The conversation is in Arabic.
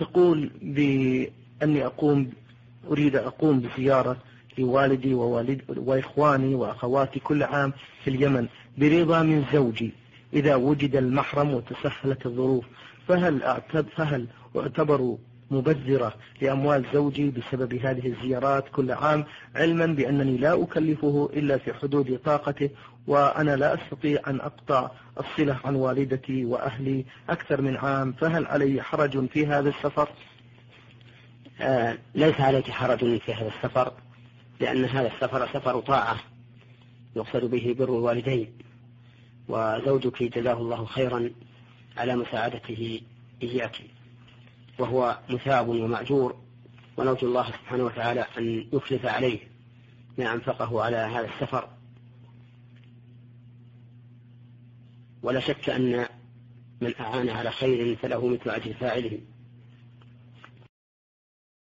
تقول بأني أريد أقوم بزيارة لوالدي وإخواني وأخواتي كل عام في اليمن برضا من زوجي إذا وجد المحرم وتسهلت الظروف، فهل أعتبر مبذرة لأموال زوجي بسبب هذه الزيارات كل عام، علما بأنني لا أكلفه إلا في حدود طاقته، وأنا لا أستطيع أن أقطع الصلة عن والدتي وأهلي أكثر من عام، فهل علي حرج في هذا السفر؟ ليس عليك حرج في هذا السفر، لأن هذا السفر سفر طاعة يقصد به بر الوالدين، وزوجك جزاه الله خيرا على مساعدته إياك، وهو مثاب ومأجور، ونرجو الله سبحانه وتعالى أن يخلف عليه ما أنفقه على هذا السفر. ولا شك أن من أعان على خير فله مثل أجر فاعله.